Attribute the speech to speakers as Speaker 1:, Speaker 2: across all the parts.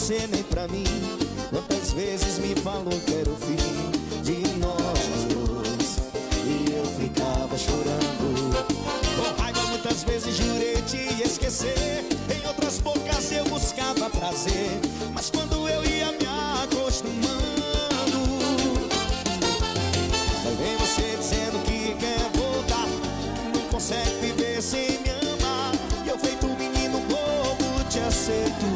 Speaker 1: você nem pra mim. Quantas vezes me falou que era o fim de nós dois e eu ficava chorando. Com raiva muitas vezes jurei te esquecer. Em outras bocas eu buscava prazer, mas quando eu ia me acostumando, aí vem você dizendo que quer voltar, não consegue viver sem me amar. E eu feito um menino bobo te aceito.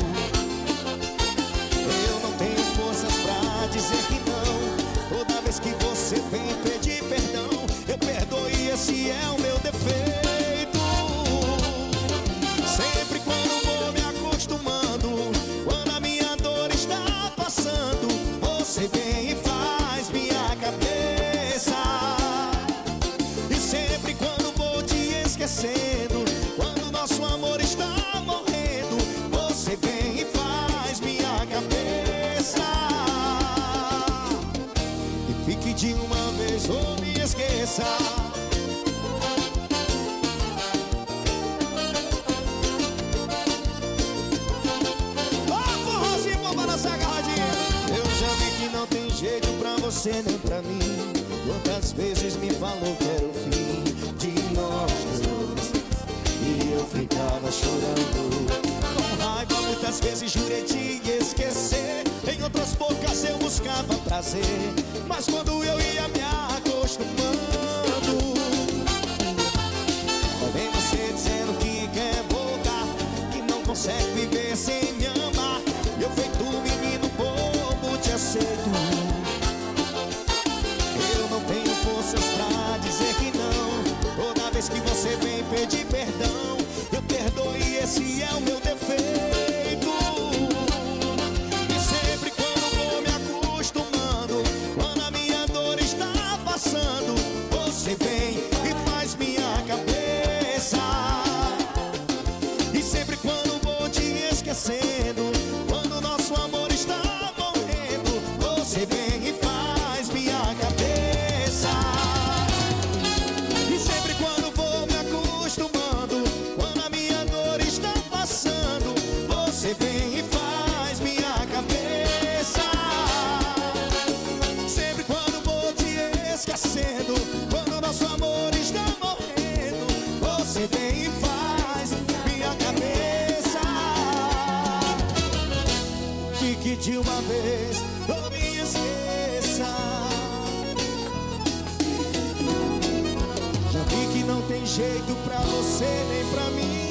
Speaker 1: Eu não tenho forças pra dizer que não. Toda vez que você vem pedir perdão, eu perdoo e esse é o meu defeito. Sempre quando vou me acostumando, quando a minha dor está passando, você vem e faz minha cabeça. E sempre quando vou te esquecendo, quando nosso amor está morrendo, você vem e faz minha cabeça. E fique de uma vez ou me esqueça. Eu já vi que não tem jeito pra você nem pra mim. Quantas vezes me falou que era o fim de nós dois e eu ficava chorando. Com raiva muitas vezes jurei te esquecer. Em outras bocas eu buscava prazer, mas quando eu ia me acostumando, vem você dizendo que quer voltar, que não consegue viver sem me amar. Eu feito um menino bobo te aceito. Eu não tenho forças pra dizer que não. Toda vez que você vem pedir perdão, eu perdoo e esse é o meu defeito. E sempre quando vou me acostumando, quando a minha dor está passando, você vem e faz minha cabeça. E sempre quando vou te esquecendo, quando nosso amor está morrendo, você vem e faz minha cabeça. E sempre quando vou me acostumando, quando a minha dor está passando, você vem e faz minha cabeça. Sempre quando vou te esquecendo, quando nosso amor está morrendo, você vem e faz minha cabeça. Fique de uma vez ou me esqueça. Já vi que não tem jeito pra você nem pra mim.